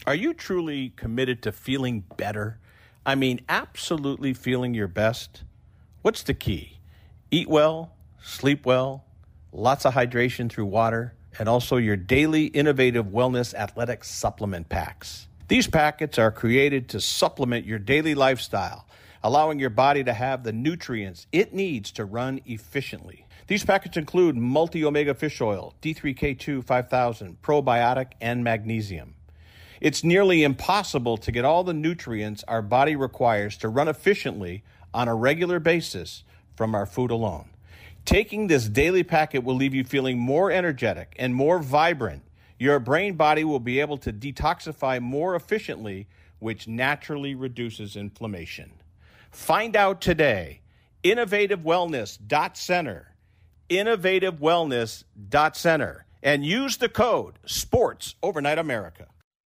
Are you truly committed to feeling better? I mean, absolutely feeling your best? What's the key? Eat well, sleep well, lots of hydration through water, and also your daily innovative wellness athletic supplement packs. These packets are created to supplement your daily lifestyle, allowing your body to have the nutrients it needs to run efficiently. These packets include multi-omega fish oil, D3K2 5000, probiotic, and magnesium. It's nearly impossible to get all the nutrients our body requires to run efficiently on a regular basis from our food alone. Taking this daily packet will leave you feeling more energetic and more vibrant. Your brain body will be able to detoxify more efficiently, which naturally reduces inflammation. Find out today. InnovativeWellness.Center. InnovativeWellness.Center. And use the code SPORTS Overnight America.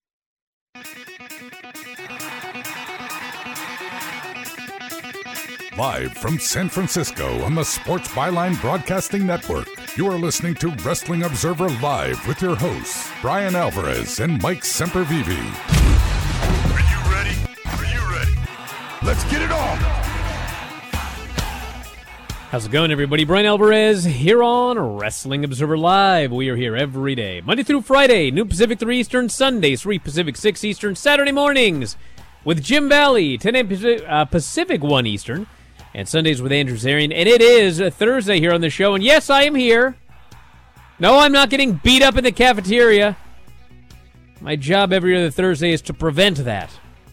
Live from San Francisco on the Sports Byline Broadcasting Network, you are listening to Wrestling Observer Live with your hosts, Brian Alvarez and Mike Sempervive. Are you ready? Are you ready? Let's get it on! How's it going, everybody? Brian Alvarez here on Wrestling Observer Live. We are here every day, Monday through Friday, noon Pacific, 3 Eastern, Sunday, 3 Pacific, 6 Eastern, Saturday mornings with Jim Valley, 10 a.m. Pacific, 1 Eastern, and Sundays with Andrew Zarian. And it is a Thursday here on the show, and yes, I am here. No, I'm not getting beat up in the cafeteria. My job every other Thursday is to prevent that.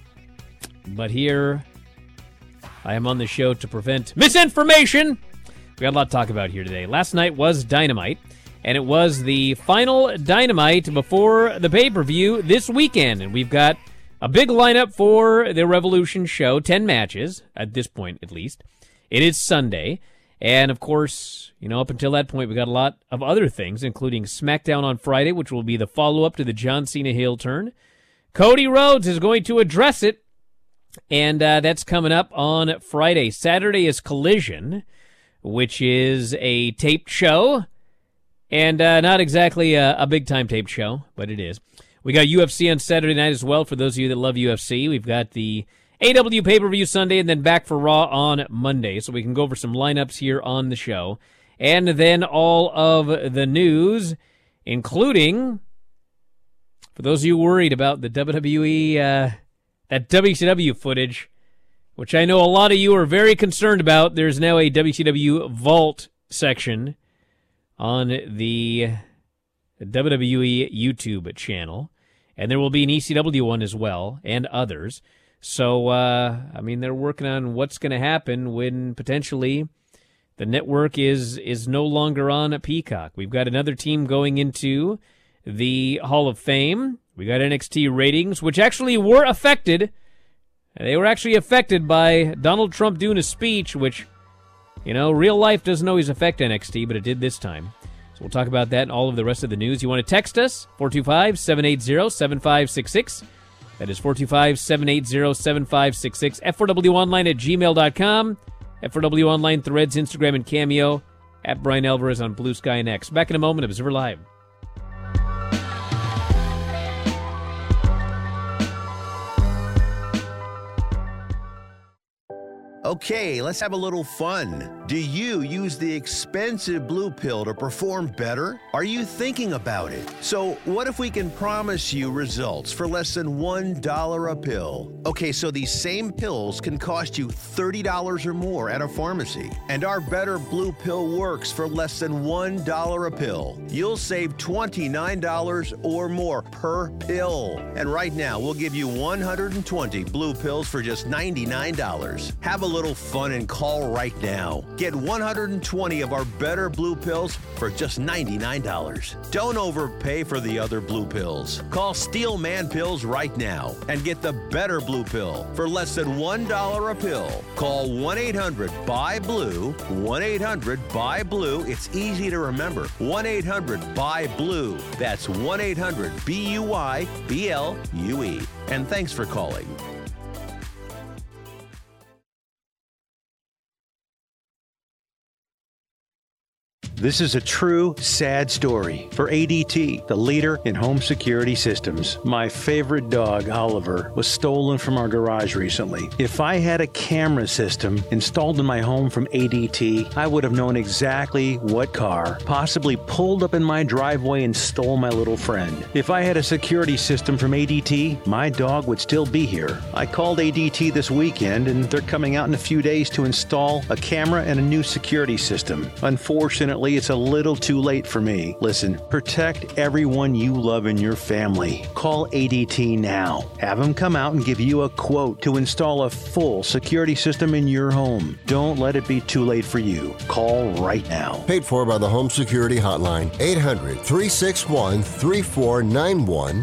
But here, I am on the show to prevent misinformation. We got a lot to talk about here today. Last night was Dynamite, and it was the final Dynamite before the pay-per-view this weekend. And we've got a big lineup for the Revolution show, 10 matches, at this point at least. It is Sunday, and of course, you know, up until that point, we got a lot of other things, including SmackDown on Friday, which will be the follow-up to the John Cena heel turn. Cody Rhodes is going to address it, and that's coming up on Friday. Saturday is Collision, which is a taped show, and not exactly a big-time taped show, but it is. We got UFC on Saturday night as well for those of you that love UFC. We've got the AW pay-per-view Sunday and then back for Raw on Monday. So we can go over some lineups here on the show. And then all of the news, including, for those of you worried about the WWE, that WCW footage, which I know a lot of you are very concerned about. There's now a WCW Vault section on the WWE YouTube channel, and there will be an ECW one as well, and others. So, I mean, they're working on what's going to happen when potentially the network is no longer on a Peacock. We've got another team going into the Hall of Fame. We got NXT ratings, which actually were affected. They were actually affected by Donald Trump doing a speech, which, you know, real life doesn't always affect NXT, but it did this time. We'll talk about that and all of the rest of the news. You want to text us, 425-780-7566. That is 425-780-7566. F4WOnline@gmail.com. F4W Online, Threads, Instagram, and Cameo. At Brian Alvarez on Blue Sky and X. Back in a moment, Observer Live. Okay, let's have a little fun. Do you use the expensive blue pill to perform better? Are you thinking about it? So what if we can promise you results for less than $1 a pill? Okay, so these same pills can cost you $30 or more at a pharmacy. And our Better Blue Pill works for less than $1 a pill. You'll save $29 or more per pill. And right now, we'll give you 120 blue pills for just $99. Have a little fun and call right now. Get 120 of our Better Blue Pills for just $99. Don't overpay for the other blue pills. Call Steel Man Pills right now and get the Better Blue Pill for less than $1 a pill. Call 1-800-BUY-BLUE, 1-800-BUY-BLUE. It's easy to remember. 1-800-BUY-BLUE. That's 1-800-BUY-BLUE. And thanks for calling. This is a true sad story for ADT, the leader in home security systems. My favorite dog, Oliver, was stolen from our garage recently. If I had a camera system installed in my home from ADT, I would have known exactly what car possibly pulled up in my driveway and stole my little friend. If I had a security system from ADT, my dog would still be here. I called ADT this weekend and they're coming out in a few days to install a camera and a new security system. Unfortunately, it's a little too late for me. Listen, protect everyone you love in your family. Call ADT now. Have them come out and give you a quote to install a full security system in your home. Don't let it be too late for you. Call right now. Paid for by the Home Security Hotline. 800-361-3491.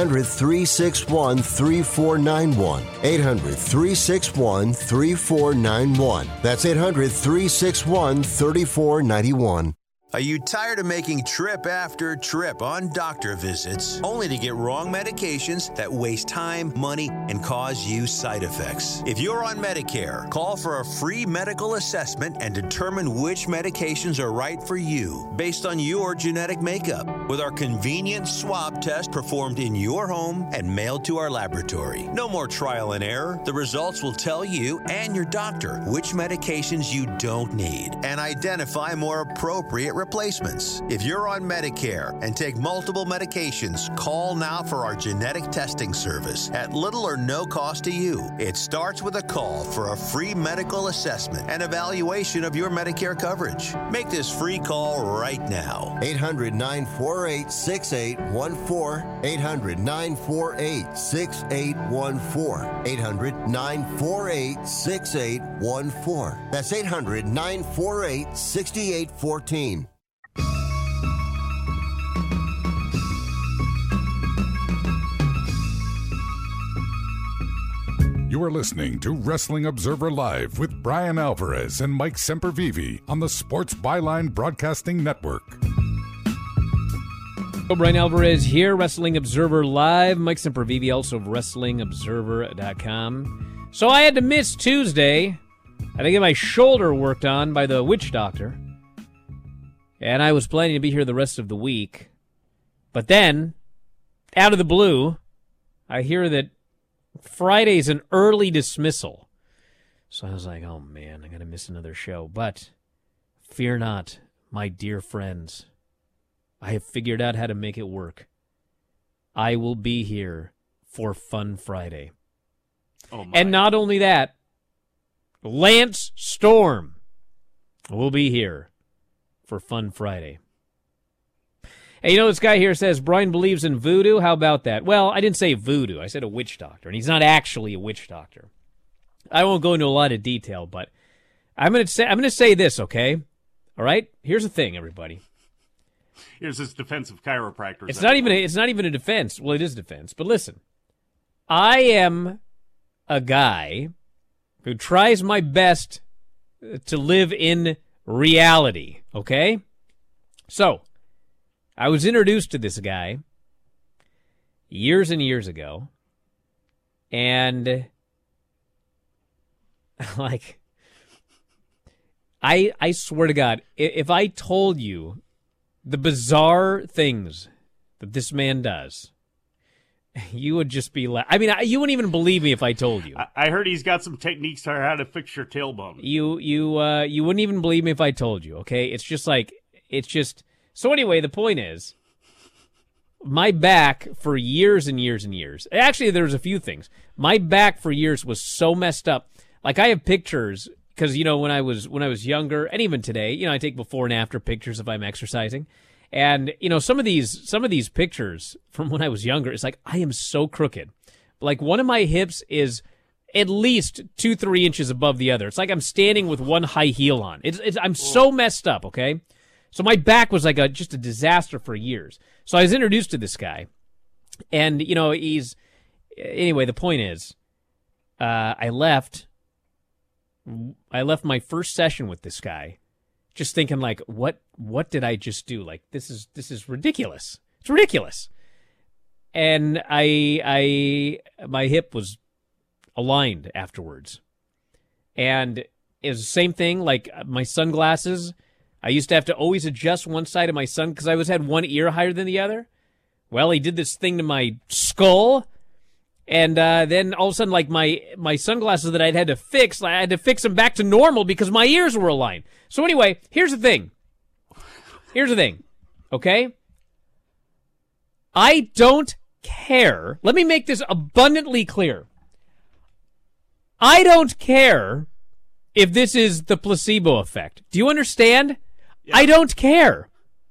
800-361-3491. 800-361-3491. That's 800-361-3491. Are you tired of making trip after trip on doctor visits only to get wrong medications that waste time, money, and cause you side effects? If you're on Medicare, call for a free medical assessment and determine which medications are right for you based on your genetic makeup with our convenient swab test performed in your home and mailed to our laboratory. No more trial and error. The results will tell you and your doctor which medications you don't need and identify more appropriate replacements. If you're on Medicare and take multiple medications, call now for our genetic testing service at little or no cost to you. It starts with a call for a free medical assessment and evaluation of your Medicare coverage. Make this free call right now. 800-948-6814. 800-948-6814. 800-948-6814. That's 800-948-6814. You are listening to Wrestling Observer Live with Brian Alvarez and Mike Sempervive on the Sports Byline Broadcasting Network. Brian Alvarez here, Wrestling Observer Live. Mike Sempervive, also of WrestlingObserver.com. So I had to miss Tuesday. I had to get my shoulder worked on by the witch doctor. And I was planning to be here the rest of the week. But then, out of the blue, I hear that Friday's an early dismissal. So I was like, oh man, I'm going to miss another show. But fear not, my dear friends. I have figured out how to make it work. I will be here for Fun Friday. Oh my. And not only that, Lance Storm will be here for Fun Friday. Hey, you know, this guy here says Brian believes in voodoo. How about that? Well, I didn't say voodoo. I said a witch doctor, and he's not actually a witch doctor. I won't go into a lot of detail, but I'm going to say this, okay? All right? Here's the thing, everybody. Here's his defense of chiropractors. It's not even a defense. Well, it is a defense, but listen. I am a guy who tries my best to live in reality, okay? So, I was introduced to this guy years and years ago, and like, I swear to God, if I told you the bizarre things that this man does, you would just be you wouldn't even believe me if I told you. I heard he's got some techniques on how to fix your tailbone. You wouldn't even believe me if I told you, okay? It's just. So anyway, the point is, my back for years and years and years, actually there was a few things. My back for years was so messed up. Like I have pictures, because, you know, when I was younger, and even today, you know, I take before and after pictures if I'm exercising. And, you know, some of these pictures from when I was younger, it's like, I am so crooked. Like one of my hips is at least 2-3 inches above the other. It's like I'm standing with one high heel on. I'm so messed up, okay? So my back was like just a disaster for years. So I was introduced to this guy. And, you know, anyway, the point is, I left my first session with this guy just thinking like, what did I just do? Like, this is ridiculous. It's ridiculous. And my hip was aligned afterwards. And it was the same thing, like my sunglasses, I used to have to always adjust one side of my sun because I always had one ear higher than the other. Well, he did this thing to my skull, and then all of a sudden, like my sunglasses that I'd had to fix, I had to fix them back to normal because my ears were aligned. So anyway, here's the thing. Okay? I don't care. Let me make this abundantly clear. I don't care if this is the placebo effect. Do you understand? Yeah. I don't care.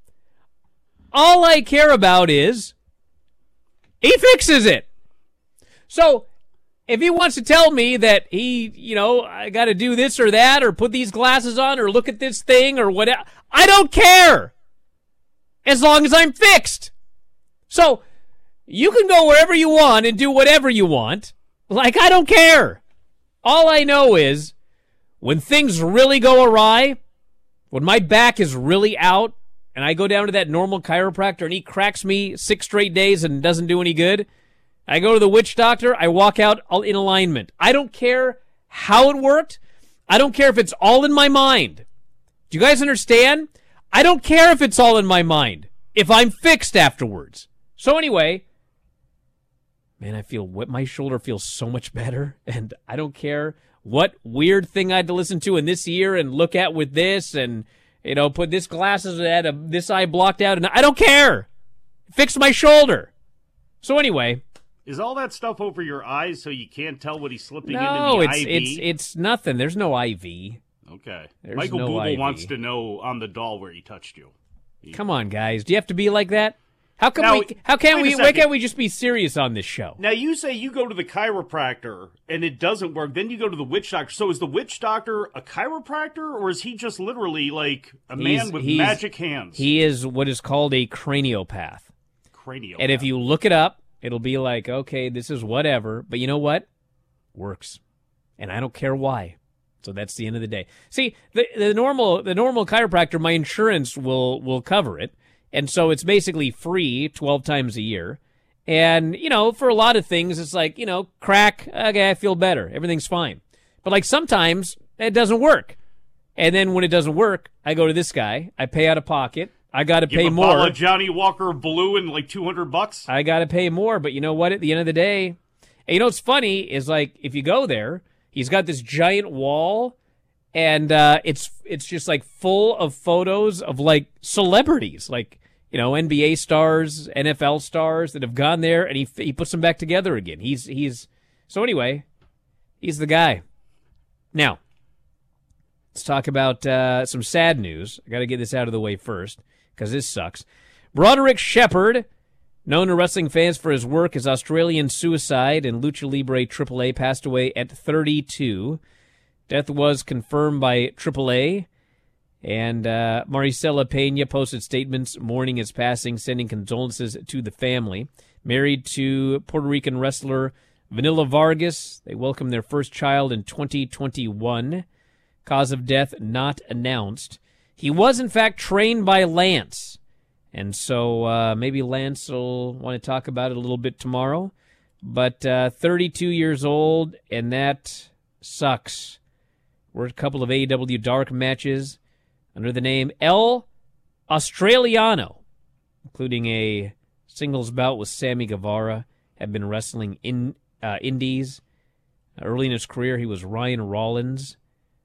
All I care about is he fixes it. So if he wants to tell me that I got to do this or that or put these glasses on or look at this thing or whatever, I don't care. As long as I'm fixed. So you can go wherever you want and do whatever you want. Like, I don't care. All I know is when things really go awry, when my back is really out, and I go down to that normal chiropractor and he cracks me 6 straight days and doesn't do any good, I go to the witch doctor, I walk out in alignment. I don't care how it worked. I don't care if it's all in my mind. Do you guys understand? I don't care if it's all in my mind, if I'm fixed afterwards. So anyway, man, my shoulder feels so much better, and I don't care what weird thing I had to listen to in this ear and look at with this and, put this glasses that had this eye blocked out, and I don't care. Fix my shoulder. So anyway. Is all that stuff over your eyes so you can't tell what he's slipping into the IV? No, it's nothing. There's no IV. Okay. There's Michael no Booble IV. wants to know on the doll where he touched you. Come on, guys. Do you have to be like that? Why can't we just be serious on this show? Now, you say you go to the chiropractor and it doesn't work, then you go to the witch doctor. So is the witch doctor a chiropractor, or is he just literally like a man with magic hands? He is what is called a craniopath. And if you look it up, it'll be like, okay, this is whatever, but you know what? Works. And I don't care why. So that's the end of the day. See, the normal chiropractor, my insurance will cover it. And so it's basically free 12 times a year. And, for a lot of things, it's like, crack, okay, I feel better. Everything's fine. But like sometimes it doesn't work. And then when it doesn't work, I go to this guy. I pay out of pocket. I got to pay more. Bottle of Johnny Walker Blue and like $200. I got to pay more. But you know what? At the end of the day, and what's funny is like if you go there, he's got this giant wall. And it's just like full of photos of like celebrities, like, NBA stars, NFL stars that have gone there, and he puts them back together again. So anyway, he's the guy. Now, let's talk about some sad news. I got to get this out of the way first because this sucks. Broderick Shepherd, known to wrestling fans for his work as Australian Suicide and Lucha Libre AAA, passed away at 32. Death was confirmed by AAA, and Maricela Pena posted statements mourning his passing, sending condolences to the family. Married to Puerto Rican wrestler Vanilla Vargas, they welcomed their first child in 2021. Cause of death not announced. He was, in fact, trained by Lance, and so maybe Lance will want to talk about it a little bit tomorrow. But 32 years old, and that sucks. We're a couple of AEW Dark matches under the name El Australiano, including a singles bout with Sammy Guevara, have been wrestling in indies. Early in his career, he was Ryan Rollins.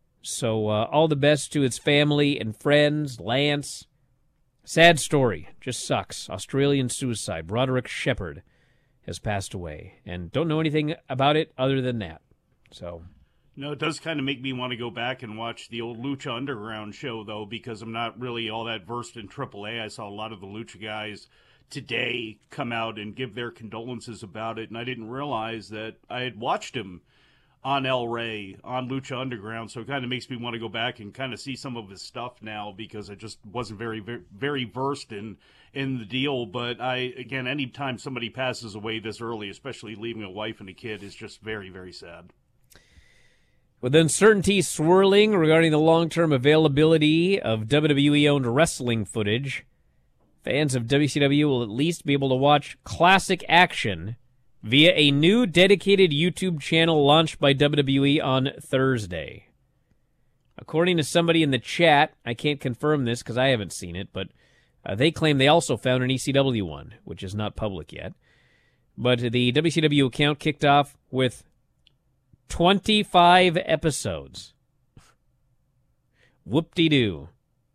So all the best to his family and friends, Lance. Sad story. Just sucks. Australian Suicide. Broderick Shepherd has passed away. And don't know anything about it other than that. So... No, it does kind of make me want to go back and watch the old Lucha Underground show, though, because I'm not really all that versed in AAA. I saw a lot of the Lucha guys today come out and give their condolences about it, and I didn't realize that I had watched him on El Rey, on Lucha Underground, so it kind of makes me want to go back and kind of see some of his stuff now, because I just wasn't very, very, very versed in the deal. But again, anytime somebody passes away this early, especially leaving a wife and a kid, is just very, very sad. With uncertainty swirling regarding the long-term availability of WWE-owned wrestling footage, fans of WCW will at least be able to watch classic action via a new dedicated YouTube channel launched by WWE on Thursday. According to somebody in the chat, I can't confirm this because I haven't seen it, but they claim they also found an ECW one, which is not public yet. But the WCW account kicked off with 25 episodes. Whoop-de-doo.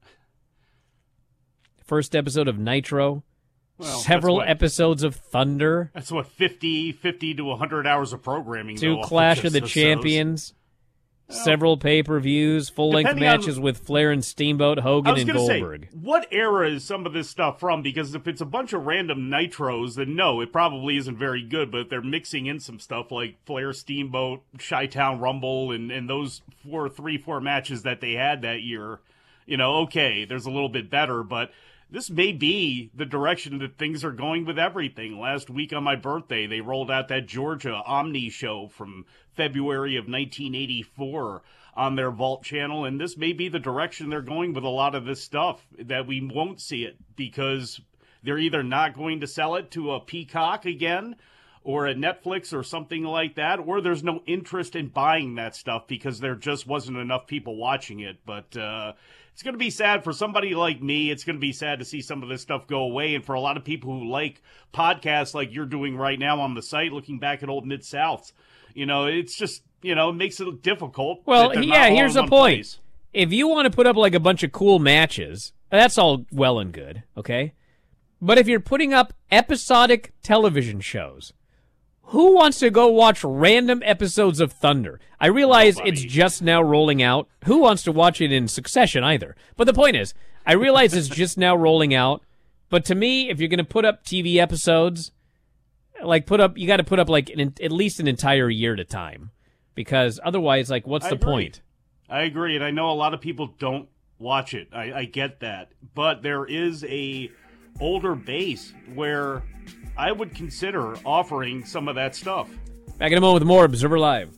First episode of Nitro. Well, several episodes of Thunder. That's what, 50 to 100 hours of programming. 2 Clash of the Champions. Several pay-per-views, full-length matches with Flair and Steamboat, Hogan and Goldberg. Say, what era is some of this stuff from? Because if it's a bunch of random Nitros, then no, it probably isn't very good. But if they're mixing in some stuff like Flair, Steamboat, Chi-Town Rumble, and those 4 matches that they had that year, okay, there's a little bit better. But this may be the direction that things are going with everything. Last week on my birthday, they rolled out that Georgia Omni show from February of 1984 on their Vault channel, and this may be the direction they're going with a lot of this stuff, that we won't see it because they're either not going to sell it to a Peacock again or a Netflix or something like that, or there's no interest in buying that stuff because there just wasn't enough people watching it. But it's going to be sad for somebody like me. It's going to be sad to see some of this stuff go away. And for a lot of people who like podcasts like you're doing right now on the site, looking back at old Mid-Souths, it's just, it makes it difficult. Well, yeah, here's the point. Place. If you want to put up like a bunch of cool matches, that's all well and good, okay? But if you're putting up episodic television shows, who wants to go watch random episodes of Thunder? I realize it's just now rolling out. Who wants to watch it in succession either? But the point is, I realize it's just now rolling out. But to me, if you're going to put up TV episodes, you got to put up at least an entire year at a time, because otherwise, what's the point? I agree, and I know a lot of people don't watch it. I get that, but there is a older base where I would consider offering some of that stuff. Back in a moment with more Observer Live.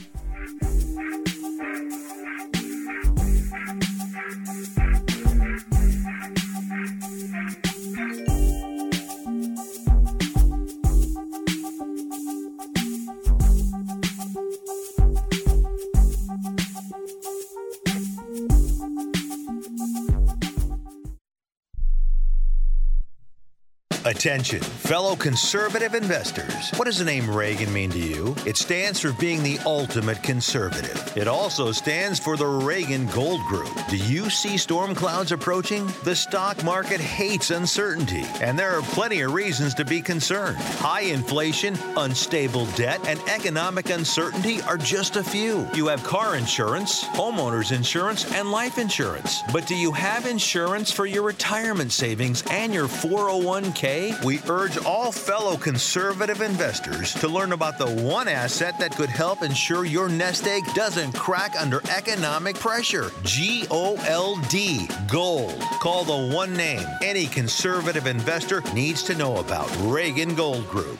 Attention, fellow conservative investors. What does the name Reagan mean to you? It stands for being the ultimate conservative. It also stands for the Reagan Gold Group. Do you see storm clouds approaching? The stock market hates uncertainty, and there are plenty of reasons to be concerned. High inflation, unstable debt, and economic uncertainty are just a few. You have car insurance, homeowners insurance, and life insurance. But do you have insurance for your retirement savings and your 401k? We urge all fellow conservative investors to learn about the one asset that could help ensure your nest egg doesn't crack under economic pressure. G-O-L-D, gold. Call the one name any conservative investor needs to know about. Reagan Gold Group.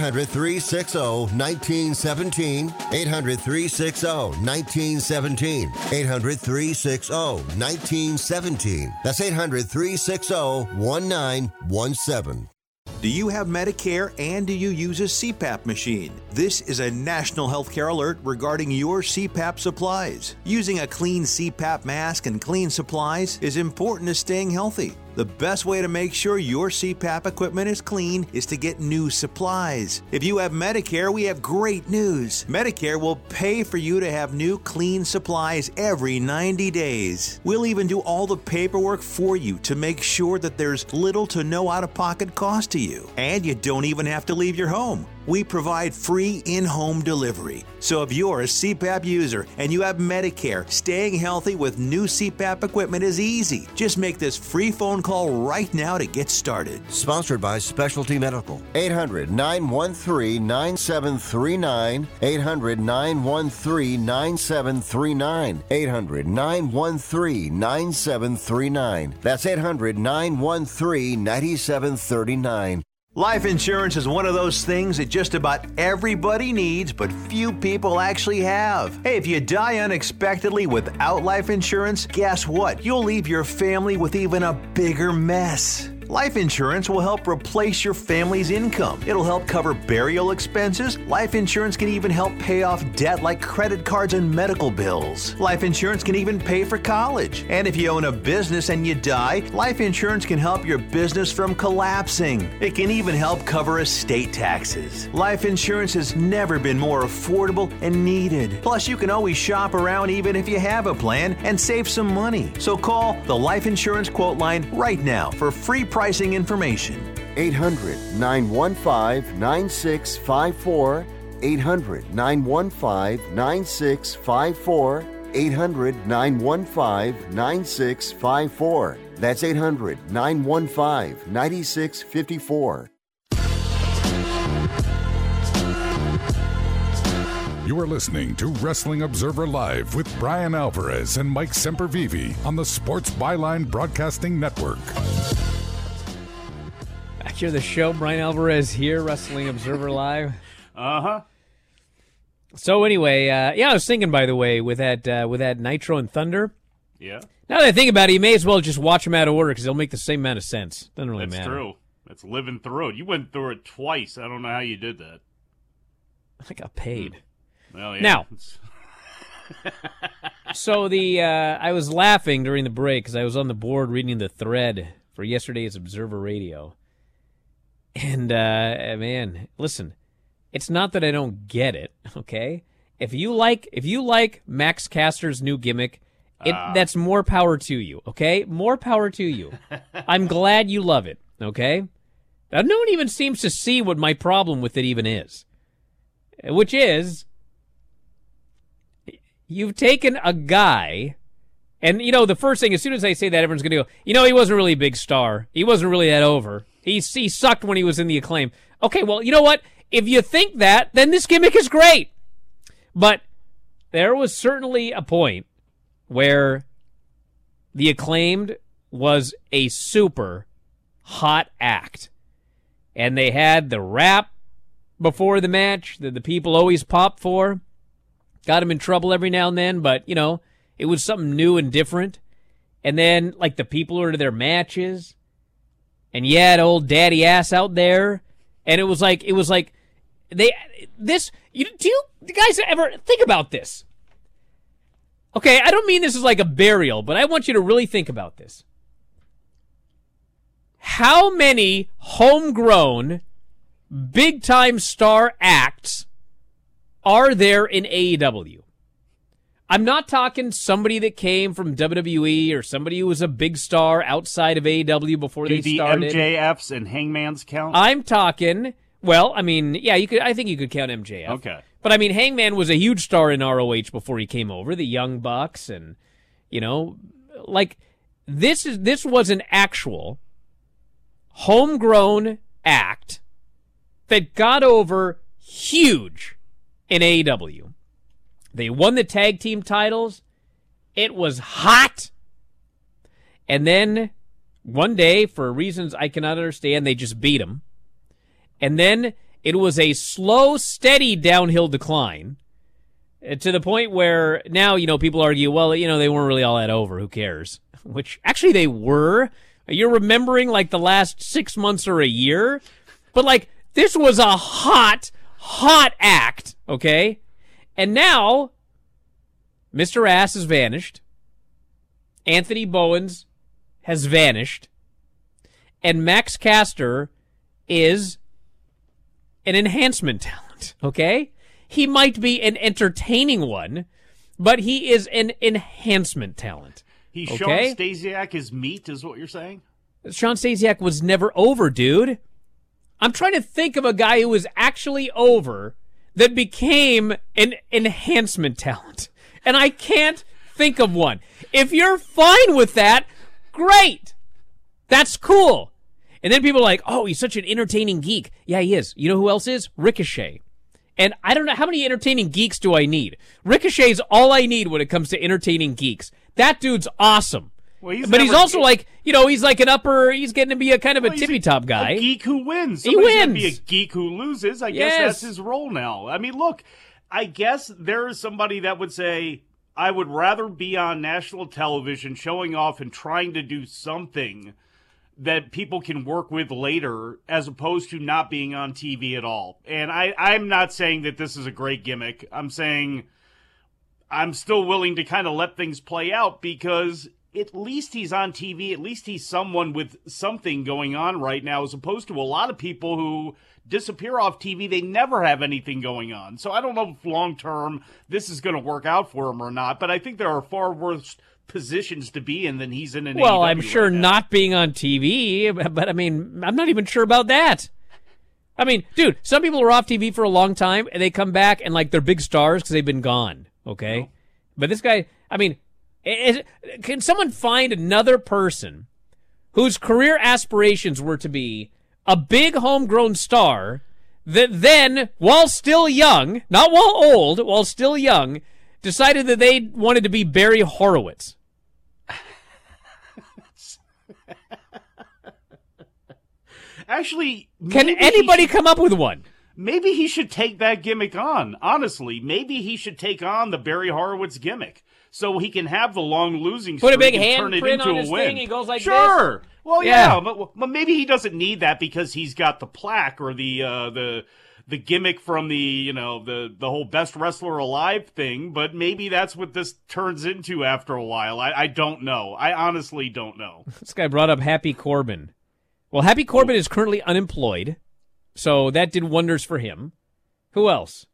800-360-1917. 800-360-1917. 800-360-1917. That's 800-360-1917. Do you have Medicare and do you use a CPAP machine? This is a national healthcare alert regarding your CPAP supplies. Using a clean CPAP mask and clean supplies is important to staying healthy. The best way to make sure your CPAP equipment is clean is to get new supplies. If you have Medicare, we have great news. Medicare will pay for you to have new clean supplies every 90 days. We'll even do all the paperwork for you to make sure that there's little to no out-of-pocket cost to you. And you don't even have to leave your home. We provide free in-home delivery. So if you're a CPAP user and you have Medicare, staying healthy with new CPAP equipment is easy. Just make this free phone call right now to get started. Sponsored by Specialty Medical. 800-913-9739. 800-913-9739. 800-913-9739. That's 800-913-9739. Life insurance is one of those things that just about everybody needs, but few people actually have. Hey, if you die unexpectedly without life insurance, guess what? You'll leave your family with even a bigger mess. Life insurance will help replace your family's income. It'll help cover burial expenses. Life insurance can even help pay off debt like credit cards and medical bills. Life insurance can even pay for college. And if you own a business and you die, life insurance can help your business from collapsing. It can even help cover estate taxes. Life insurance has never been more affordable and needed. Plus, you can always shop around even if you have a plan and save some money. So call the Life Insurance Quote Line right now for free pricing information. 800-915-9654. 800-915-9654. 800-915-9654. That's 800-915-9654. You are listening to Wrestling Observer Live with Brian Alvarez and Mike Sempervive on the Sports Byline Broadcasting Network. Back here, the show. Brian Alvarez here, Wrestling Observer Live. Uh-huh. So anyway, I was thinking, by the way, with that Nitro and Thunder. Yeah. Now that I think about it, you may as well just watch them out of order because they'll make the same amount of sense. Doesn't really matter. That's true. That's living through it. You went through it twice. I don't know how you did that. I got paid. Well, yeah. Now, so I was laughing during the break because I was on the board reading the thread for yesterday's Observer Radio. And, man, listen, it's not that I don't get it, okay? If you like Max Caster's new gimmick, that's more power to you, okay? More power to you. I'm glad you love it, okay? Now, no one even seems to see what my problem with it even is, which is you've taken a guy, and, the first thing, as soon as I say that, everyone's going to go, he wasn't really a big star. He wasn't really that over. He sucked when he was in the Acclaim. Okay, well, you know what? If you think that, then this gimmick is great. But there was certainly a point where the Acclaimed was a super hot act. And they had the rap before the match that the people always pop for. Got him in trouble every now and then, but, it was something new and different. And then, like, the people were to their matches. And you had old daddy ass out there. And it was like, do you guys ever think about this? Okay, I don't mean this is like a burial, but I want you to really think about this. How many homegrown, big-time star acts are there in AEW? I'm not talking somebody that came from WWE or somebody who was a big star outside of AEW before they started. Do the MJFs and Hangmans count? I'm talking, well, I mean, yeah, I think you could count MJF. Okay. But I mean, Hangman was a huge star in ROH before he came over, the Young Bucks, and, like, this was an actual homegrown act that got over huge in AEW. They won the tag team titles. It was hot. And then one day, for reasons I cannot understand, they just beat them. And then it was a slow, steady downhill decline to the point where now, people argue, well, they weren't really all that over. Who cares? Which actually they were. You're remembering like the last 6 months or a year. But like, this was a hot act, okay? And now, Mr. Ass has vanished. Anthony Bowens has vanished. And Max Caster is an enhancement talent, okay? He might be an entertaining one, but he is an enhancement talent. He's okay? Sean Stasiak is meat, is what you're saying? Sean Stasiak was never over, dude. I'm trying to think of a guy who was actually over that became an enhancement talent. And I can't think of one. If you're fine with that, great. That's cool. And then people are like, oh, he's such an entertaining geek. Yeah, he is. You know who else is? Ricochet. And I don't know, how many entertaining geeks do I need? Ricochet's all I need when it comes to entertaining geeks. That dude's awesome. Well, he's also like, he's like he's getting to be a kind of a tippy-top guy. A geek who wins. He Somebody's wins. Gonna be a geek who loses. I guess that's his role now. I mean, look, I guess there is somebody that would say, I would rather be on national television showing off and trying to do something that people can work with later as opposed to not being on TV at all. And I'm not saying that this is a great gimmick. I'm saying I'm still willing to kind of let things play out because at least he's on TV. At least he's someone with something going on right now, as opposed to a lot of people who disappear off TV. They never have anything going on. So I don't know if long-term this is going to work out for him or not, but I think there are far worse positions to be in than he's in an Well, AEW I'm sure right now. not being on TV, but I mean, I'm not even sure about that. I mean, dude, some people are off TV for a long time and they come back and like they're big stars because they've been gone. Okay. No. But this guy, I mean, can someone find another person whose career aspirations were to be a big homegrown star that then, while still young, not while old, while still young, decided that they wanted to be Barry Horowitz? Actually, Can anybody come up with one? Maybe he should take that gimmick on. Honestly, maybe he should take on the Barry Horowitz gimmick so he can have the long losing streak Put a big and turn it handprint into on a his win. thing. He goes like sure. this. Well, Yeah. yeah, but maybe he doesn't need that because he's got the plaque or the gimmick from the whole best wrestler alive thing. But maybe that's what this turns into after a while. I don't know. I honestly don't know. This guy brought up Happy Corbin. Well, Happy Corbin is currently unemployed, so that did wonders for him. Who else?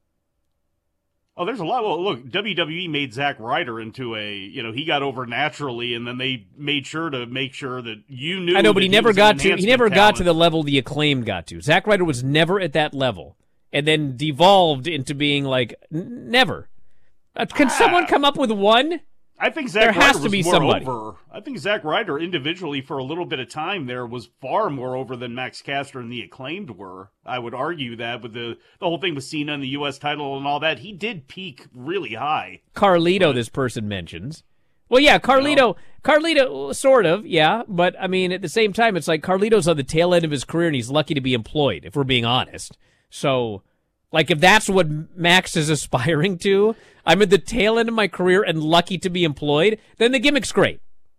Oh, there's a lot. Well, look, WWE made Zack Ryder into he got over naturally, and then they made sure that you knew. I know, but that he never was got an to. He enhancement never got talent. to the level the Acclaimed got to. Zack Ryder was never at that level, and then devolved into being like never. Can someone come up with one? I think Zack There Ryder has to was be more somebody. over. I think Zack Ryder individually for a little bit of time there was far more over than Max Caster and the Acclaimed were. I would argue that with the whole thing with Cena and the U.S. title and all that, he did peak really high. Carlito, this person mentions. Well, yeah, Carlito, sort of, yeah, but I mean, at the same time, it's like Carlito's on the tail end of his career and he's lucky to be employed, if we're being honest. So, like, if that's what Max is aspiring to, I'm at the tail end of my career and lucky to be employed, then the gimmick's great.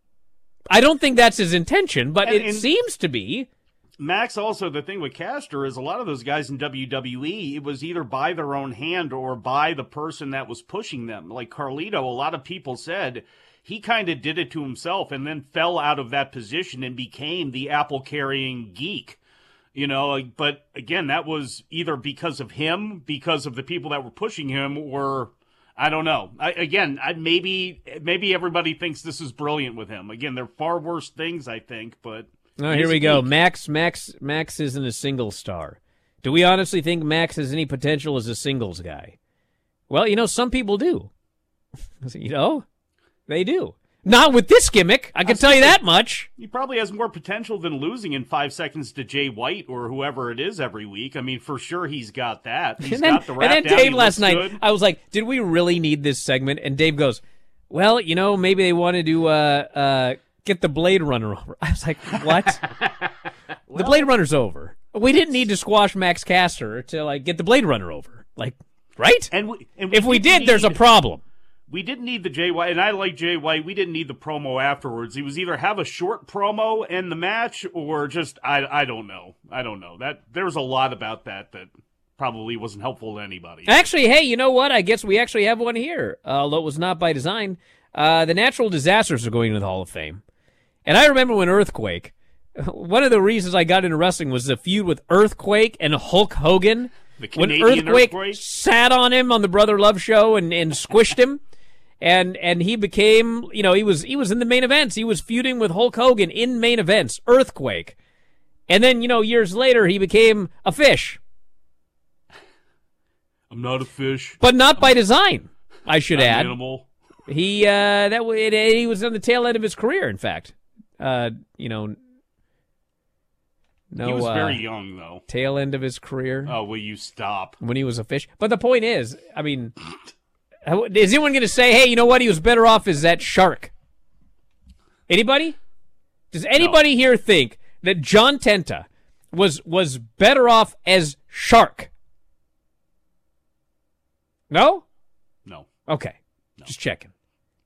I don't think that's his intention, but it seems to be. Max, also, the thing with Caster is a lot of those guys in WWE, it was either by their own hand or by the person that was pushing them. Like Carlito, a lot of people said he kind of did it to himself and then fell out of that position and became the apple-carrying geek. But again, that was either because of him, because of the people that were pushing him, or I don't know. Maybe everybody thinks this is brilliant with him. Again, there are far worse things, I think, but... Oh, here we go. Max isn't a single star. Do we honestly think Max has any potential as a singles guy? Well, some people do. They do. Not with this gimmick, I can tell you that much. He probably has more potential than losing in 5 seconds to Jay White or whoever it is every week. I mean, for sure he's got that. He's got the rap and then down. Dave He last looks night, good. I was like, did we really need this segment? And Dave goes, well, maybe they wanted to get the Blade Runner over. I was like, what? The Blade Runner's over. We didn't need to squash Max Caster to get the Blade Runner over. Right? And if we did, there's a problem. We didn't need the Jay White, and I like Jay White. We didn't need the promo afterwards. He was either have a short promo and the match, or just I don't know. That there was a lot about that probably wasn't helpful to anybody. Actually, hey, you know what? I guess we actually have one here, although it was not by design. The natural disasters are going into the Hall of Fame. And I remember when Earthquake, one of the reasons I got into wrestling was the feud with Earthquake and Hulk Hogan. The When Canadian Earthquake sat on him on the Brother Love show and squished him. And he became, he was in the main events. He was feuding with Hulk Hogan in main events, Earthquake. And then, years later, he became a fish. I'm not a fish. But not by design, I should I'm an add. animal. He he was on the tail end of his career, in fact. No, he was very young, though. Tail end of his career. Oh, will you stop? When he was a fish. But the point is, I mean, is anyone going to say, hey, you know what? He was better off as that shark? Anybody? Does anybody here think that John Tenta was better off as shark? No? No. Okay. Just checking.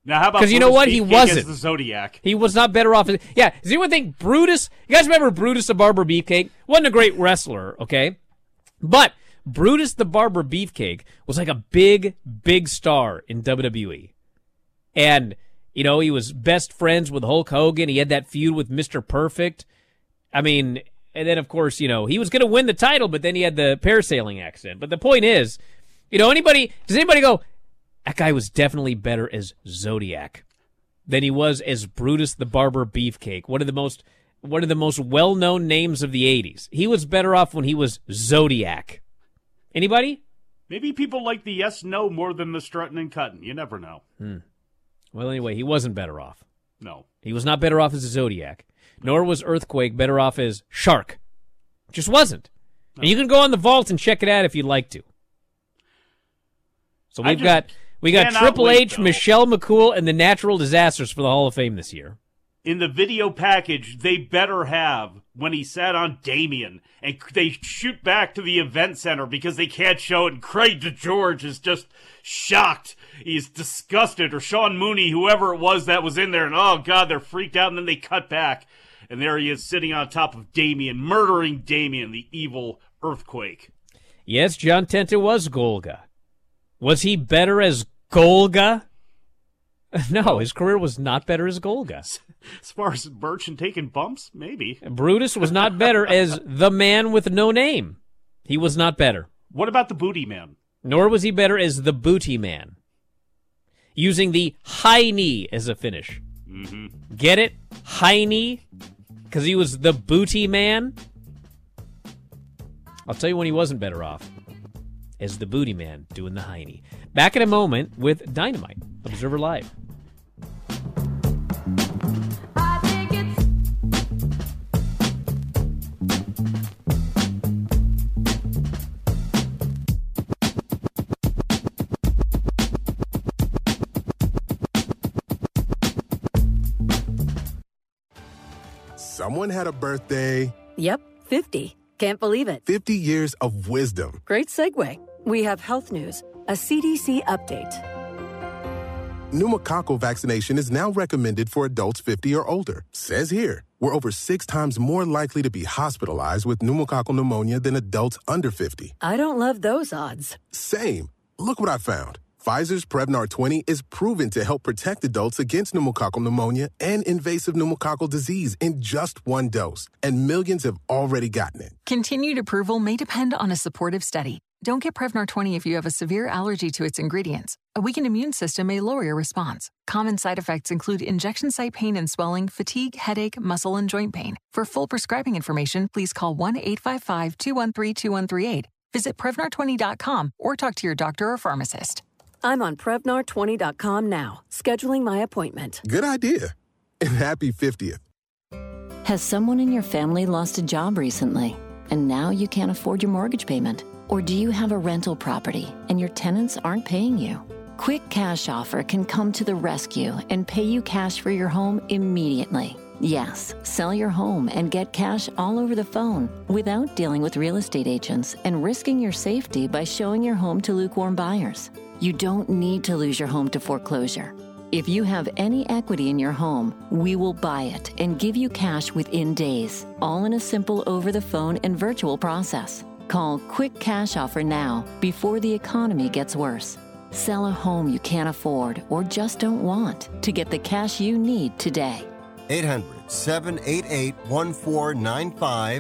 Now, how about because you know what? He Beefcake wasn't as the Zodiac. He was not better off. Yeah. Does anyone think Brutus? You guys remember Brutus the Barber Beefcake? Wasn't a great wrestler, okay? But Brutus the Barber Beefcake was like a big, big star in WWE. And, you know, he was best friends with Hulk Hogan. He had that feud with Mr. Perfect. I mean, and then, of course, you know, he was going to win the title, but then he had the parasailing accident. But the point is, you know, does anybody go, that guy was definitely better as Zodiac than he was as Brutus the Barber Beefcake, one of the most well-known names of the 80s. He was better off when he was Zodiac. Anybody? Maybe people like the yes-no more than the strutting and cutting. You never know. Well, anyway, he wasn't better off. No. He was not better off as a Zodiac, nor was Earthquake better off as Shark. Just wasn't. No. And you can go on the vault and check it out if you'd like to. So we got Triple H, Michelle McCool, and the Natural Disasters for the Hall of Fame this year. In the video package, they better have when he sat on Damien, and they shoot back to the event center because they can't show it, and Craig DeGeorge is just shocked. He's disgusted, or Sean Mooney, whoever it was that was in there, and oh God, they're freaked out, and then they cut back, and there he is sitting on top of Damien, murdering Damien, the evil Earthquake. Yes, John Tenta was Golga. Was he better as Golga? No, his career was not better as Golga. As far as Birch and taking bumps, maybe. Brutus was not better as the man with no name. He was not better. What about the Booty Man? Nor was he better as the Booty Man. Using the high knee as a finish. Mm-hmm. Get it? High knee? Because he was the Booty Man? I'll tell you when he wasn't better off. As the Booty Man doing the high knee. Back in a moment with Dynamite. Observer Live. Someone had a birthday. Yep, 50. Can't believe it. 50 years of wisdom. Great segue. We have health news, a CDC update. Pneumococcal vaccination is now recommended for adults 50 or older. Says here, we're over 6 times more likely to be hospitalized with pneumococcal pneumonia than adults under 50. I don't love those odds. Same. Look what I found. Pfizer's Prevnar 20 is proven to help protect adults against pneumococcal pneumonia and invasive pneumococcal disease in just 1 dose. And millions have already gotten it. Continued approval may depend on a supportive study. Don't get Prevnar 20 if you have a severe allergy to its ingredients. A weakened immune system may lower your response. Common side effects include injection site pain and swelling, fatigue, headache, muscle, and joint pain. For full prescribing information, please call 1-855-213-2138. Visit Prevnar20.com or talk to your doctor or pharmacist. I'm on Prevnar20.com now, scheduling my appointment. Good idea. And happy 50th. Has someone in your family lost a job recently, and now you can't afford your mortgage payment? Or do you have a rental property and your tenants aren't paying you? Quick Cash Offer can come to the rescue and pay you cash for your home immediately. Yes, sell your home and get cash all over the phone without dealing with real estate agents and risking your safety by showing your home to lukewarm buyers. You don't need to lose your home to foreclosure. If you have any equity in your home, we will buy it and give you cash within days, all in a simple over-the-phone and virtual process. Call Quick Cash Offer now before the economy gets worse. Sell a home you can't afford or just don't want to get the cash you need today. 800-788-1495.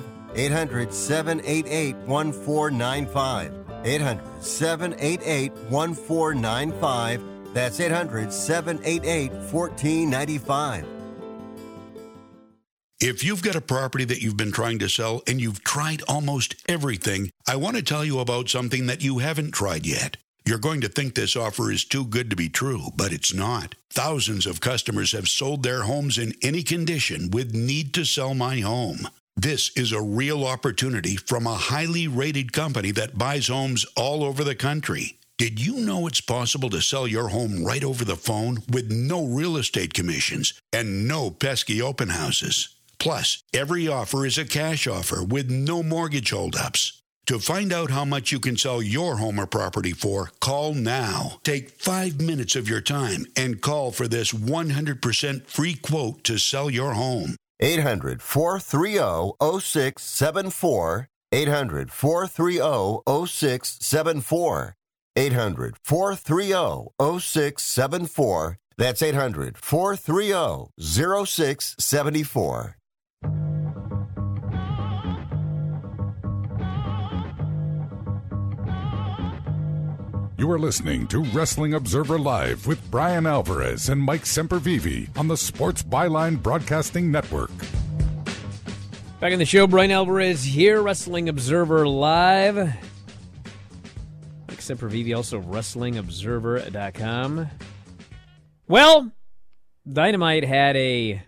800-788-1495. 800-788-1495. That's 800-788-1495. If you've got a property that you've been trying to sell and you've tried almost everything, I want to tell you about something that you haven't tried yet. You're going to think this offer is too good to be true, but it's not. Thousands of customers have sold their homes in any condition with Need to Sell My Home. This is a real opportunity from a highly rated company that buys homes all over the country. Did you know it's possible to sell your home right over the phone with no real estate commissions and no pesky open houses? Plus, every offer is a cash offer with no mortgage holdups. To find out how much you can sell your home or property for, call now. Take 5 minutes of your time and call for this 100% free quote to sell your home. 800-430-0674. 800-430-0674. 800-430-0674. That's 800-430-0674. You are listening to Wrestling Observer Live with Brian Alvarez and Mike Sempervive on the Sports Byline Broadcasting Network. Back in the show, Brian Alvarez here, Wrestling Observer Live. Mike Sempervive, also WrestlingObserver.com. Well, Dynamite had an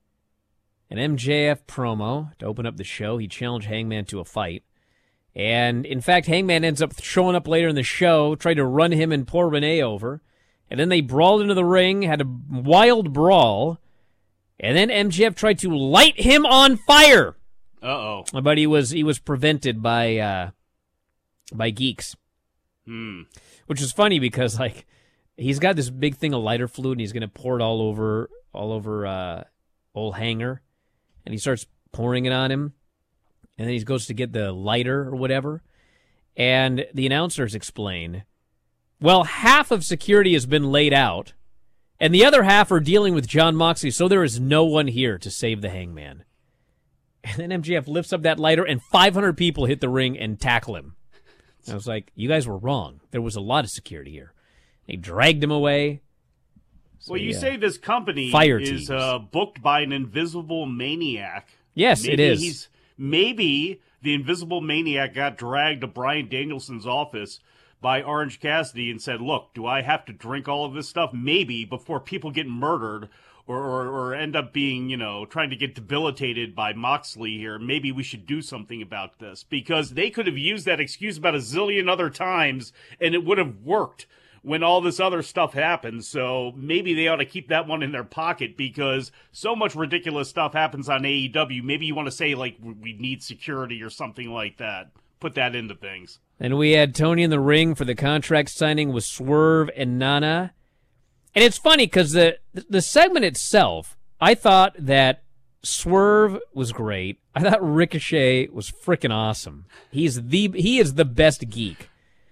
MJF promo to open up the show. He challenged Hangman to a fight. And, in fact, Hangman ends up showing up later in the show, tried to run him and poor Renee over. And then they brawled into the ring, had a wild brawl. And then MJF tried to light him on fire. Uh-oh. But he was prevented by geeks. Which is funny because, like, he's got this big thing of lighter fluid, and he's going to pour it all over old Hanger. And he starts pouring it on him. And then he goes to get the lighter or whatever. And the announcers explain, well, half of security has been laid out, and the other half are dealing with Jon Moxley, so there is no one here to save the Hangman. And then MJF lifts up that lighter, and 500 people hit the ring and tackle him. I was like, you guys were wrong. There was a lot of security here. They dragged him away. So, well, you say this company is booked by an invisible maniac. Yes, it is. Maybe the Invisible Maniac got dragged to Bryan Danielson's office by Orange Cassidy and said, look, do I have to drink all of this stuff? Maybe before people get murdered or end up being, trying to get debilitated by Moxley here, maybe we should do something about this. Because they could have used that excuse about a zillion other times and it would have worked when all this other stuff happens. So maybe they ought to keep that one in their pocket because so much ridiculous stuff happens on AEW. Maybe you want to say, like, we need security or something like that. Put that into things. And we had Tony in the ring for the contract signing with Swerve and Nana. And it's funny because the segment itself, I thought that Swerve was great. I thought Ricochet was freaking awesome. He is the best geek.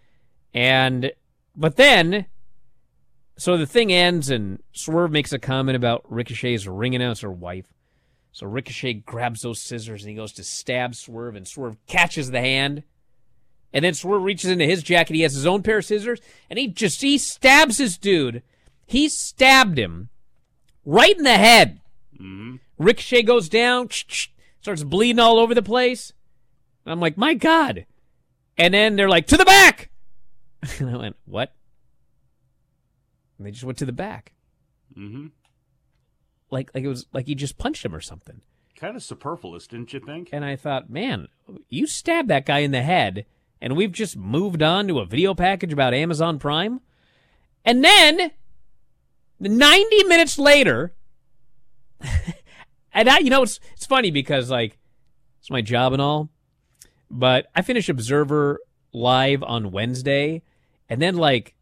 But then, so the thing ends, and Swerve makes a comment about Ricochet's ring announcer wife. So Ricochet grabs those scissors, and he goes to stab Swerve, and Swerve catches the hand. And then Swerve reaches into his jacket. He has his own pair of scissors, and he stabs this dude. He stabbed him right in the head. Mm-hmm. Ricochet goes down, starts bleeding all over the place. And I'm like, my God. And then they're like, to the back! And I went, what? And they just went to the back. Mm-hmm. Like it was like he just punched him or something. Kind of superfluous, didn't you think? And I thought, man, you stabbed that guy in the head, and we've just moved on to a video package about Amazon Prime? And then, 90 minutes later, and it's funny because, like, it's my job and all, but I finished Observer Live on Wednesday, and then, like,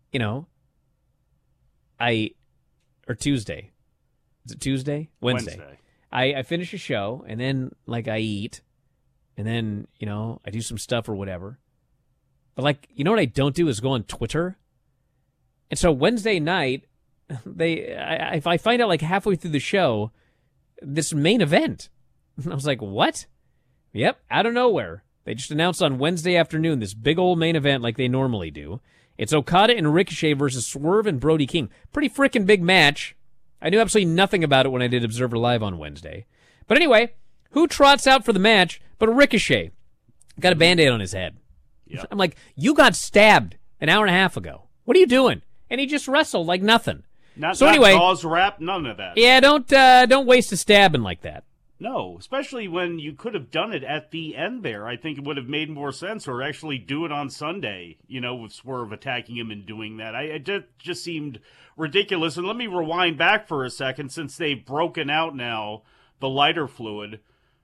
or Tuesday. Is it Tuesday? Wednesday. I finish a show, and then, like, I eat, and then, I do some stuff or whatever. But, like, what I don't do is go on Twitter. And so Wednesday night, I find out, like, halfway through the show, this main event. And I was like, what? Yep, out of nowhere. They just announced on Wednesday afternoon this big old main event like they normally do. It's Okada and Ricochet versus Swerve and Brody King. Pretty freaking big match. I knew absolutely nothing about it when I did Observer Live on Wednesday. But anyway, who trots out for the match but Ricochet? Got a Band-Aid on his head. Yep. I'm like, you got stabbed an hour and a half ago. What are you doing? And he just wrestled like nothing. Not anyway, gauze wrap, none of that. Yeah, don't waste a stabbing like that. No, especially when you could have done it at the end there. I think it would have made more sense, or actually do it on Sunday, with Swerve attacking him and doing that. It just seemed ridiculous. And let me rewind back for a second, since they've broken out now the lighter fluid.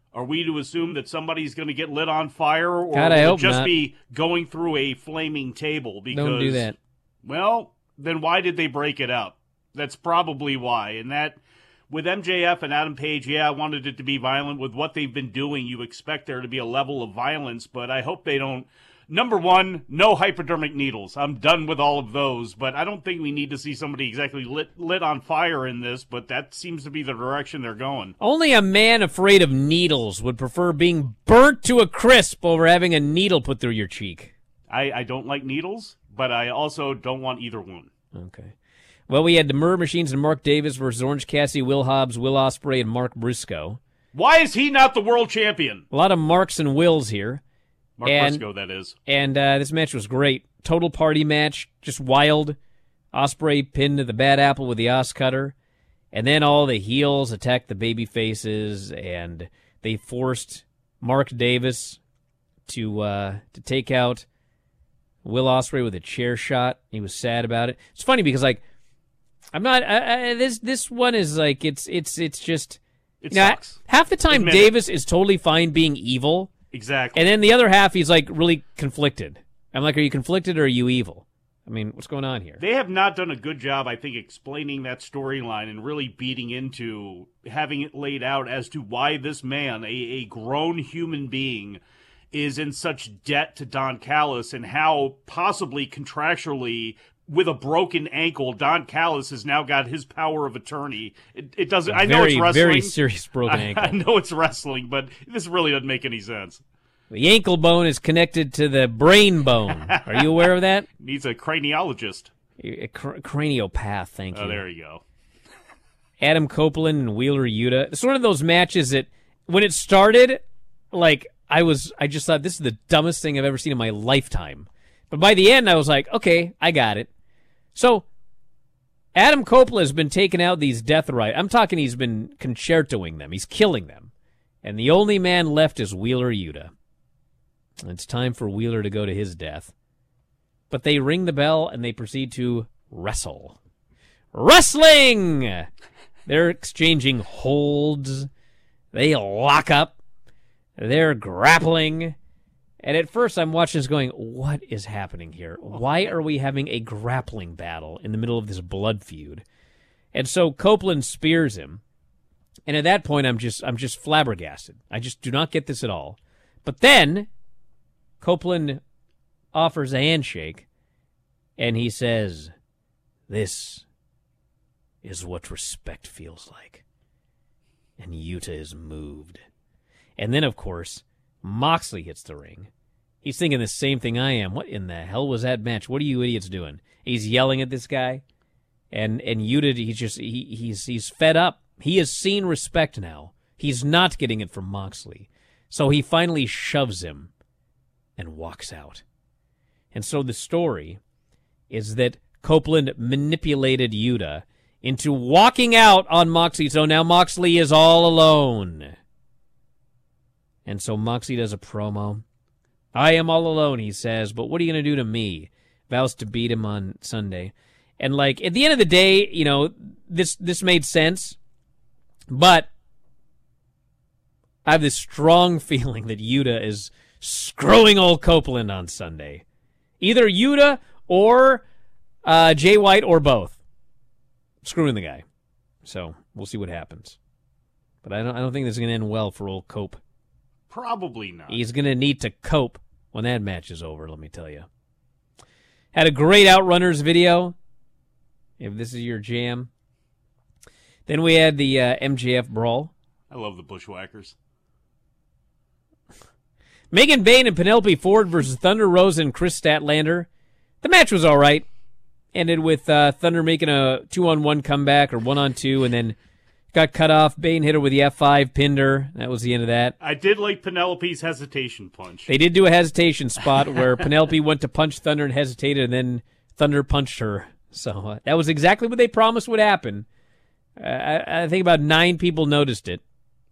Are we to assume that somebody's going to get lit on fire, or God, I will it hope just not. be going through a flaming table? Because, Don't do that. Well, then why did they break it up? That's probably why. And that, with MJF and Adam Page, yeah, I wanted it to be violent. With what they've been doing, you expect there to be a level of violence, but I hope they don't. Number one, no hypodermic needles. I'm done with all of those, but I don't think we need to see somebody exactly lit on fire in this, but that seems to be the direction they're going. Only a man afraid of needles would prefer being burnt to a crisp over having a needle put through your cheek. I don't like needles, but I also don't want either one. Okay. Well, we had the Murder Machines and Mark Davis versus Orange Cassidy, Will Hobbs, Will Ospreay, and Mark Briscoe. Why is he not the world champion? A lot of Marks and Wills here. Mark Briscoe, that is. And this match was great. Total party match, just wild. Ospreay pinned the Bad Apple with the Os Cutter. And then all the heels attacked the baby faces, and they forced Mark Davis to take out Will Ospreay with a chair shot. He was sad about it. It's funny because, like, I'm not. This one is like it's just. It sucks. Half the time, Admit Davis is totally fine being evil. Exactly. And then the other half, he's like really conflicted. I'm like, are you conflicted or are you evil? I mean, what's going on here? They have not done a good job, I think, explaining that storyline and really beating into having it laid out as to why this man, a grown human being, is in such debt to Don Callis, and how possibly contractually, with a broken ankle, Don Callis has now got his power of attorney. It doesn't. I know it's wrestling. Very serious broken ankle. I know it's wrestling, but this really doesn't make any sense. The ankle bone is connected to the brain bone. Are you aware of that? Needs a craniologist. A craniopath, thank you. Oh, there you go. Adam Copeland and Wheeler Yuta. It's one of those matches that, when it started, like, I just thought, this is the dumbest thing I've ever seen in my lifetime. But by the end, I was like, okay, I got it. So, Adam Copeland has been taking out these death rides. I'm talking he's been concertoing them. He's killing them. And the only man left is Wheeler Yuta. It's time for Wheeler to go to his death. But they ring the bell and they proceed to wrestle. Wrestling! They're exchanging holds. They lock up. They're grappling. And at first I'm watching this going, what is happening here? Why are we having a grappling battle in the middle of this blood feud? And so Copeland spears him. And at that point I'm just flabbergasted. I just do not get this at all. But then Copeland offers a handshake and he says, "This is what respect feels like." And Yuta is moved. And then, of course, Moxley hits the ring. He's thinking the same thing I am. What in the hell was that match? What are you idiots doing? He's yelling at this guy. And Yuta, he's fed up. He has seen respect now. He's not getting it from Moxley. So he finally shoves him and walks out. And so the story is that Copeland manipulated Yuta into walking out on Moxley. So now Moxley is all alone. And so Moxley does a promo. "I am all alone," he says, "but what are you going to do to me?" Vows to beat him on Sunday. And, like, at the end of the day, you know, this made sense. But I have this strong feeling that Yuta is screwing old Copeland on Sunday. Either Yuta or Jay White or both. Screwing the guy. So we'll see what happens. But I don't think this is going to end well for old Cope. Probably not. He's going to need to cope when that match is over, let me tell you. Had a great Outrunners video, if this is your jam. Then we had the MJF brawl. I love the Bushwhackers. Megan Bayne and Penelope Ford versus Thunder Rosa and Chris Statlander. The match was all right. Ended with Thunder making a 2-on-1 comeback, or 1-on-2, and then got cut off. Bayne hit her with the F5, pinned her. That was the end of that. I did like Penelope's hesitation punch. They did do a hesitation spot where Penelope went to punch Thunder and hesitated, and then Thunder punched her. So that was exactly what they promised would happen. I think about 9 people noticed it.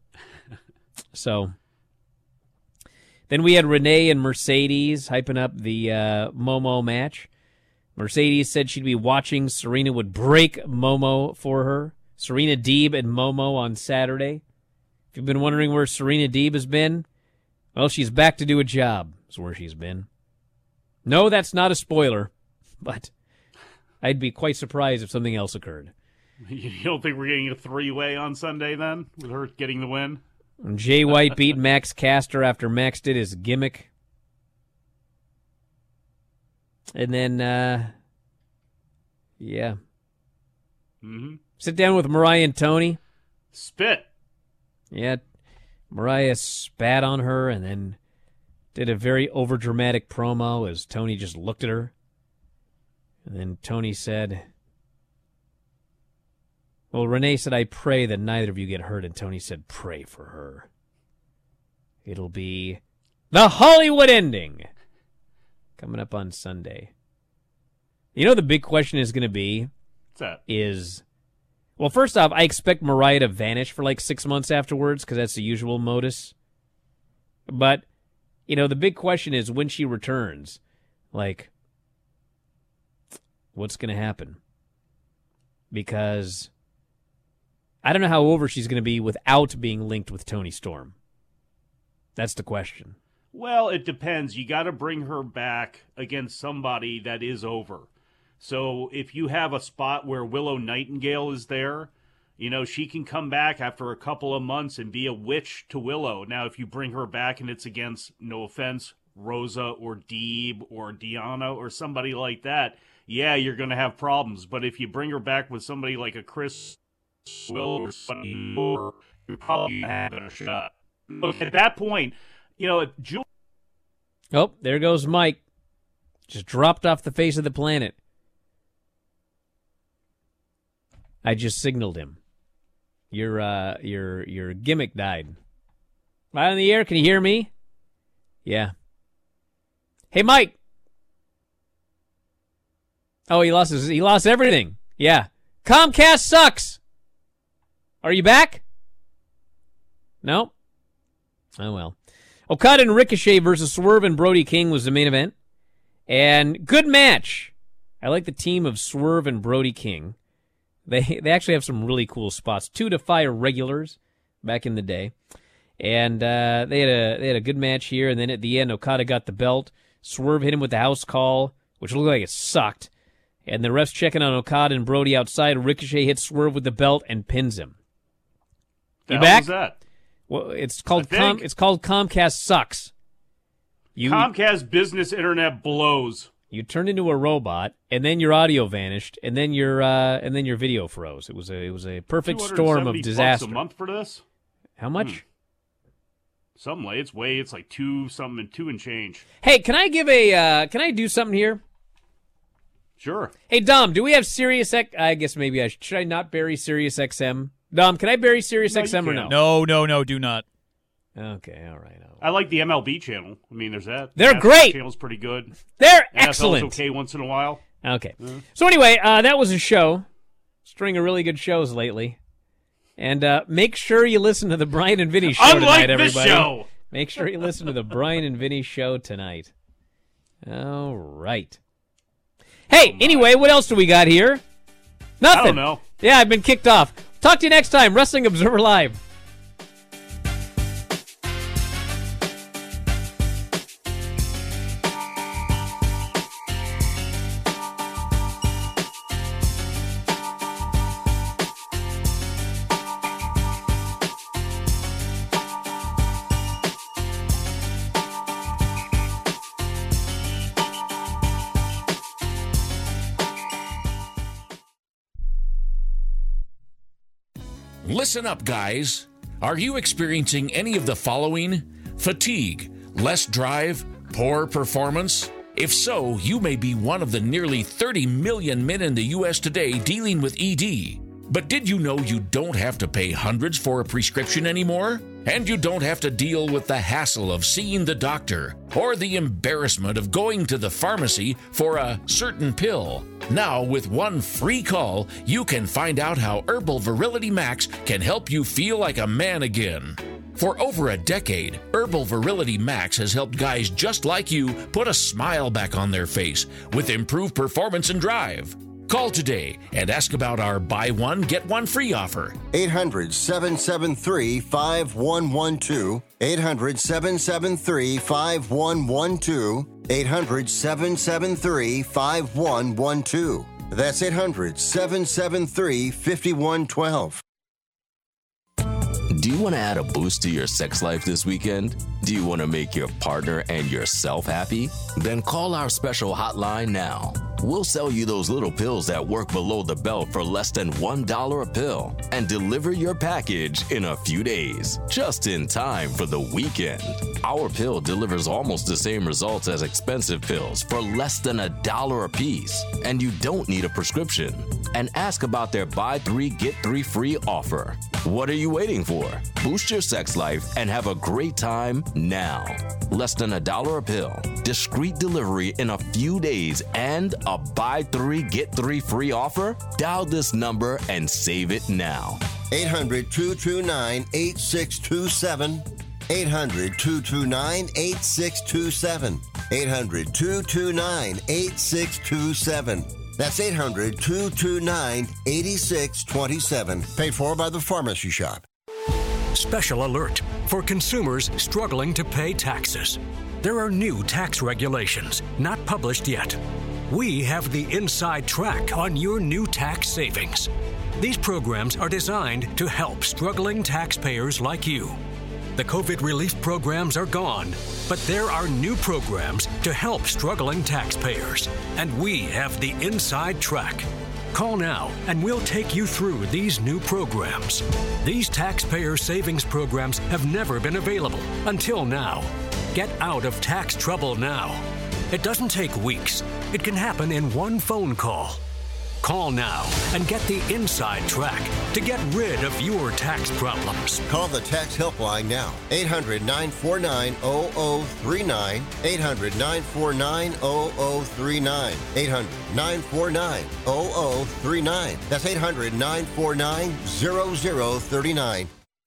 So then we had Renee and Mercedes hyping up the Momo match. Mercedes said she'd be watching. Serena would break Momo for her. Serena Deeb and Momo on Saturday. If you've been wondering where Serena Deeb has been, well, she's back to do a job, is where she's been. No, that's not a spoiler, but I'd be quite surprised if something else occurred. You don't think we're getting a three-way on Sunday then, with her getting the win? And Jay White beat Max Caster after Max did his gimmick. And then, yeah. Mm-hmm. Sit down with Mariah and Tony. Spit. Yeah, Mariah spat on her and then did a very overdramatic promo as Tony just looked at her. And then Tony said, well, Renee said, I pray that neither of you get hurt. And Tony said, pray for her. It'll be the Hollywood ending coming up on Sunday. You know the big question is going to be? What's that? Is, well, first off, I expect Mariah to vanish for like 6 months afterwards because that's the usual modus. But, you know, the big question is when she returns, like, what's going to happen? Because I don't know how over she's going to be without being linked with Toni Storm. That's the question. Well, it depends. You got to bring her back against somebody that is over. So if you have a spot where Willow Nightingale is there, you know, she can come back after a couple of months and be a witch to Willow. Now, if you bring her back and it's against, no offense, Rosa or Deeb or Deanna or somebody like that, yeah, you're going to have problems. But if you bring her back with somebody like a Chris Will or somebody more, you're probably having a shot. Look, at that point, you know, if Julie... Oh, there goes Mike. Just dropped off the face of the planet. I just signaled him. Your gimmick died. Right on the air, can you hear me? Yeah. Hey, Mike. Oh, he lost everything. Yeah. Comcast sucks. Are you back? No? Oh, well. Okada and Ricochet versus Swerve and Brody King was the main event. And good match. I like the team of Swerve and Brody King. They actually have some really cool spots. 2 to 5 regulars back in the day. And they had a good match here. And then at the end, Okada got the belt. Swerve hit him with the house call, which looked like it sucked. And the ref's checking on Okada and Brody outside. Ricochet hits Swerve with the belt and pins him. You back? What was that? Well, it's called Comcast sucks. Comcast business internet blows. You turned into a robot, and then your audio vanished, and then your video froze. It was a perfect storm of disaster. $270 a month for this? How much? It's like 2 and change. Hey, can I do something here? Sure. Hey, Dom, do we have Sirius X? I guess maybe should I not bury Sirius XM? Dom, can I bury Sirius XM or no? No, do not. Okay, all right. I like the MLB channel. I mean, there's that. They're great. The channel's pretty good. They're NFL's excellent. okay once in a while. Okay. So anyway, that was a show. String of really good shows lately. And make sure you listen to the Brian and Vinny show tonight, everybody. This show. Make sure you listen to the Brian and Vinny show tonight. All right. Hey, anyway, what else do we got here? Nothing. I don't know. Yeah, I've been kicked off. Talk to you next time. Wrestling Observer Live. Listen up, guys. Are you experiencing any of the following? Fatigue, less drive, poor performance? If so, you may be one of the nearly 30 million men in the U.S. today dealing with ED. But did you know you don't have to pay hundreds for a prescription anymore? And you don't have to deal with the hassle of seeing the doctor or the embarrassment of going to the pharmacy for a certain pill. Now, with one free call, you can find out how Herbal Virility Max can help you feel like a man again. For over a decade, Herbal Virility Max has helped guys just like you put a smile back on their face with improved performance and drive. Call today and ask about our buy one, get one free offer. 800-773-5112. 800-773-5112. 800-773-5112. That's 800-773-5112. Do you want to add a boost to your sex life this weekend? Do you want to make your partner and yourself happy? Then call our special hotline now. We'll sell you those little pills that work below the belt for less than $1 a pill and deliver your package in a few days, just in time for the weekend. Our pill delivers almost the same results as expensive pills for less than $1 a piece, and you don't need a prescription. And ask about their buy 3 get 3 free offer. What are you waiting for? Boost your sex life and have a great time now. Less than $1 a pill, discreet delivery in a few days, and a buy 3 get 3 free offer? Dial this number and save it now. 800-229-8627. 800-229-8627. 800-229-8627. That's 800-229-8627. Paid for by the Pharmacy Shop. Special alert for consumers struggling to pay taxes. There are new tax regulations not published yet. We have the inside track on your new tax savings. These programs are designed to help struggling taxpayers like you. The COVID relief programs are gone, but there are new programs to help struggling taxpayers, and we have the inside track. Call now and we'll take you through these new programs. These taxpayer savings programs have never been available until now. Get out of tax trouble now. It doesn't take weeks. It can happen in one phone call. Call now and get the inside track to get rid of your tax problems. Call the tax helpline now. 800-949-0039. 800-949-0039. 800-949-0039. That's 800-949-0039.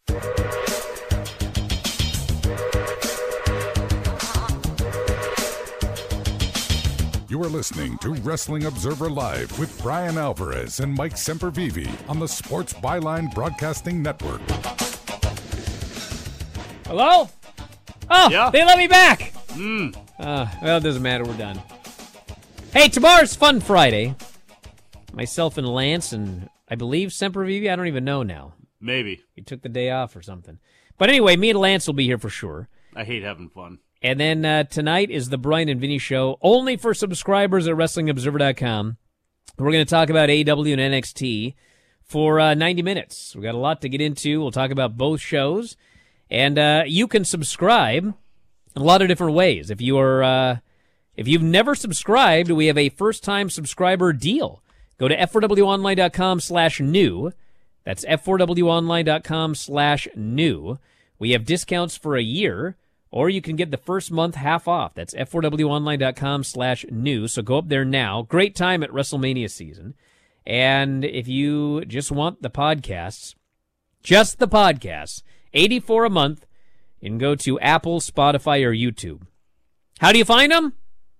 You are listening to Wrestling Observer Live with Brian Alvarez and Mike Sempervive on the Sports Byline Broadcasting Network. Hello? Oh, yeah. They let me back. Well, it doesn't matter. We're done. Hey, tomorrow's Fun Friday. Myself and Lance and I believe Sempervive. I don't even know now. Maybe. He took the day off or something. But anyway, me and Lance will be here for sure. I hate having fun. And then tonight is the Brian and Vinny Show, only for subscribers at WrestlingObserver.com. We're going to talk about AEW and NXT for 90 minutes. We've got a lot to get into. We'll talk about both shows. And you can subscribe in a lot of different ways. If you've never subscribed, we have a first-time subscriber deal. Go to f4wonline.com/new. That's f4wonline.com/new. We have discounts for a year. Or you can get the first month half off. That's f4wonline.com/new. So go up there now. Great time at WrestleMania season. And if you just want the podcasts, just the podcasts, $84 a month, you can go to Apple, Spotify, or YouTube. How do you find them?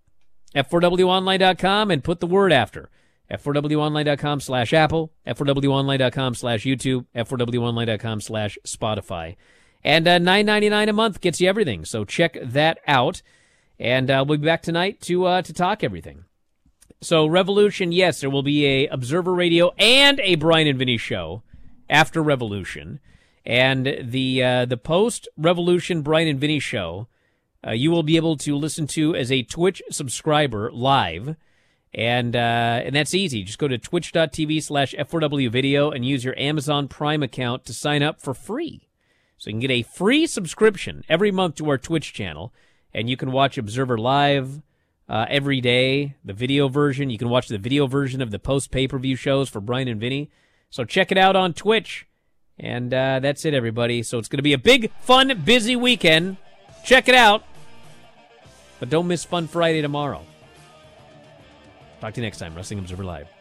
f4wonline.com and put the word after. f4wonline.com/Apple, f4wonline.com/YouTube, f4wonline.com/Spotify. And $9.99 a month gets you everything. So check that out. And we'll be back tonight to talk everything. So Revolution, yes, there will be a Observer Radio and a Brian and Vinny show after Revolution. And the post-Revolution Brian and Vinny show, you will be able to listen to as a Twitch subscriber live. And that's easy. Just go to twitch.tv/F4W video and use your Amazon Prime account to sign up for free. So you can get a free subscription every month to our Twitch channel, and you can watch Observer Live every day, the video version. You can watch the video version of the post-pay-per-view shows for Brian and Vinny. So check it out on Twitch. And that's it, everybody. So it's going to be a big, fun, busy weekend. Check it out. But don't miss Fun Friday tomorrow. Talk to you next time, Wrestling Observer Live.